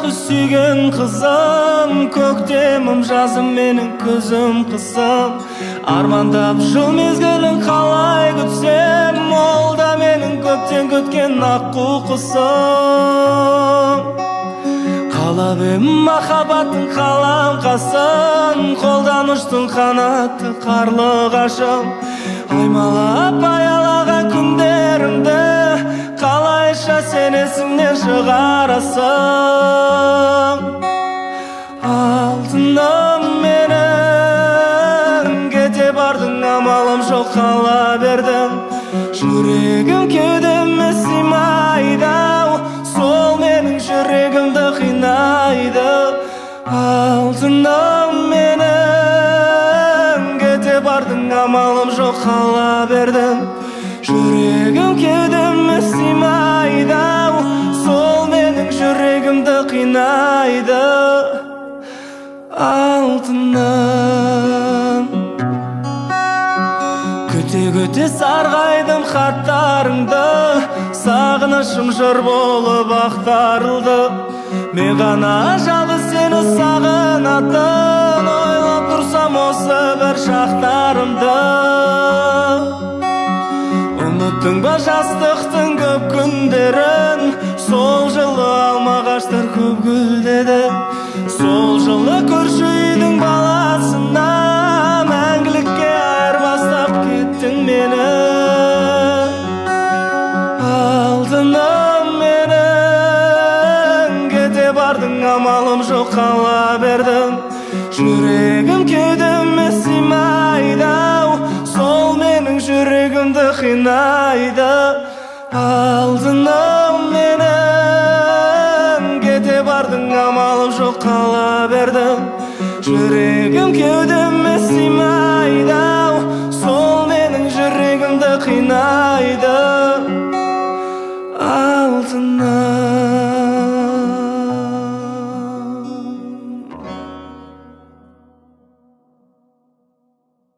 алғашқы сүйген қызым, көктемім жазым менің көзім қызым. Армандап жыл мезгілін қалай күтсем, ол да менің көптен күткен аққу құсым. Қалап ем махаббаттың қаламқасын, қолдан ұштың қанатты қарлығашым. Аймалап аялаған күндерімді қалайша сен есіңнен шығарасың. Алтыным менің, кете бардың амалым жоқ қала бердім. Жүрегім кеудеме сыймайды, сол менің жүрегімді қинайды. Алтыным менің, кете бардың амалым жоқ қала бердім. Жүрегім кеудеме сыймайды, сол менің жүрегімді қинайды. Алтыным, күте-күте сарғайдым хаттарыңды, сағынышым жыр болып ақтарылды. Мен ғана жалғыз сені сағынатын, ойлап тұрсам осы бір шақтарымды. Ұмыттың ба жастықтың көп күндерін, сол жылы алмағаштар көп гүлдеді. Сол жылы көрші үйдің баласына мәңгілікке айырбастап кеттің мені. Алтыным менің, кете бардың амалым жоқ қала бердім. Жүрегім кеудеме сыймайды, сол менің жүрегімді қинайды. Алтыным менің, кете бардың амалым жоқ қала бердім. Жүрегім кеудеме сыймайды, сол менің жүрегімді қинайды. Алтыным.